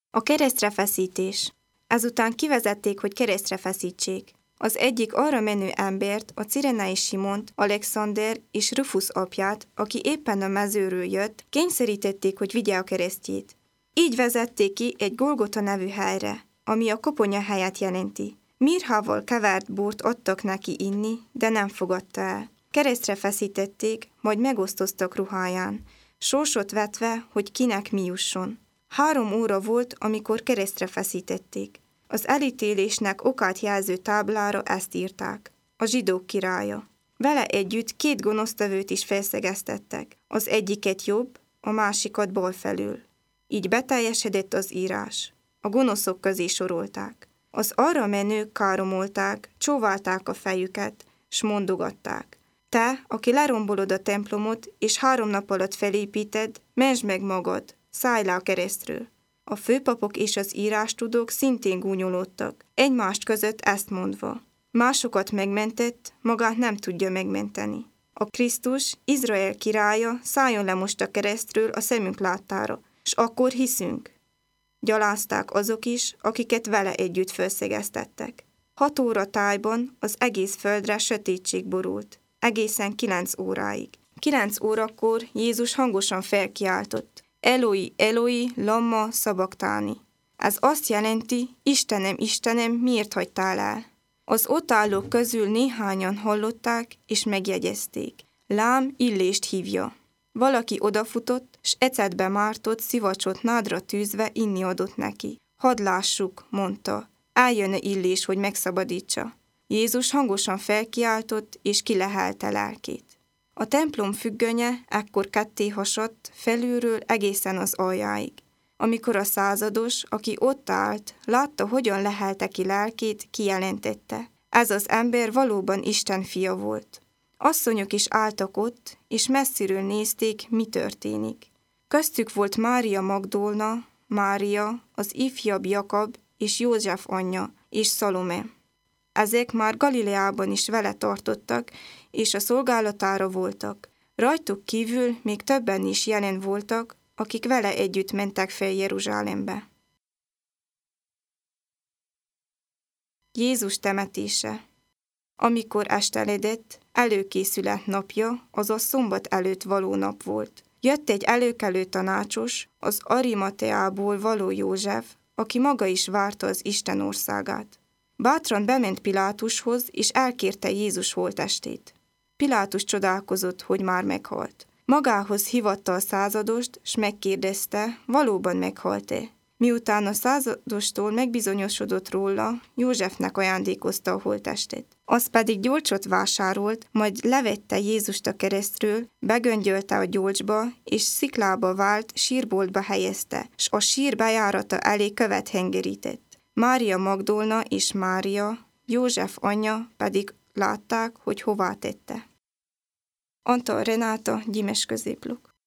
A keresztre feszítés. Ezután kivezették, hogy keresztre feszítsék. Az egyik arra menő embert, a cirenai Simont, Alexander és Rufus apját, aki éppen a mezőről jött, kényszerítették, hogy vigye a keresztjét. Így vezették ki egy Golgota nevű helyre, ami a koponya helyet jelenti. Mirhával kevert bort adtak neki inni, de nem fogadta el. Keresztre feszítették, majd megosztoztak ruháján, sorsot vetve, hogy kinek mi jusson. 3 óra volt, amikor keresztre feszítették. Az elítélésnek okát jelző táblára ezt írták: a zsidók királya. Vele együtt 2 gonosztevőt is felszegeztettek, az egyiket jobb, a másikat bal felül. Így beteljesedett az írás. A gonoszok közé sorolták. Az arra menők káromolták, csóválták a fejüket, s mondogatták: te, aki lerombolod a templomot, és 3 nap alatt felépíted, mentsd meg magad, szállj le a keresztről. A főpapok és az írástudók szintén gúnyolódtak, egymást között ezt mondva: másokat megmentett, magát nem tudja megmenteni. A Krisztus, Izrael királya, szálljon le most a keresztről a szemünk láttára, s akkor hiszünk. Gyalázták azok is, akiket vele együtt felszegeztettek. 6 óra tájban az egész földre sötétség borult, egészen 9 óráig. 9 órakor Jézus hangosan felkiáltott: Eloi, Eloi, lama sabachthani. Ez azt jelenti: Istenem, Istenem, miért hagytál el? Az ott állók közül néhányan hallották és megjegyezték: lám Illést hívja. Valaki odafutott, s ecetbe mártott szivacsot nádra tűzve inni adott neki. Hadd lássuk, mondta, eljön-e Illés, hogy megszabadítsa. Jézus hangosan felkiáltott, és kilehelte lelkét. A templom függönye ekkor ketté hasadt, felülről egészen az aljáig. Amikor a százados, aki ott állt, látta, hogyan lehelte ki lelkét, kijelentette: ez az ember valóban Isten fia volt. Asszonyok is álltak ott, és messziről nézték, mi történik. Köztük volt Mária Magdolna, Mária, az ifjabb Jakab és József anyja, és Szalome. Ezek már Galileában is vele tartottak, és a szolgálatára voltak. Rajtuk kívül még többen is jelen voltak, akik vele együtt mentek fel Jeruzsálembe. Jézus temetése. Amikor esteledett, előkészület napja, azaz szombat előtt való nap volt. Jött egy előkelő tanácsos, az Arimateából való József, aki maga is várta az Isten országát. Bátran bement Pilátushoz, és elkérte Jézus holttestét. Pilátus csodálkozott, hogy már meghalt. Magához hívatta a századost, s megkérdezte, valóban meghalt-e. Miután a századostól megbizonyosodott róla, Józsefnek ajándékozta a holttestet. Az pedig gyolcsot vásárolt, majd levette Jézust a keresztről, begöngyölte a gyolcsba, és sziklába vált sírboltba helyezte, s a sír bejárata elé követ hengerített. Mária Magdolna és Mária, József anyja pedig látták, hogy hová tette. Antal Renáta, Gyimes középluk.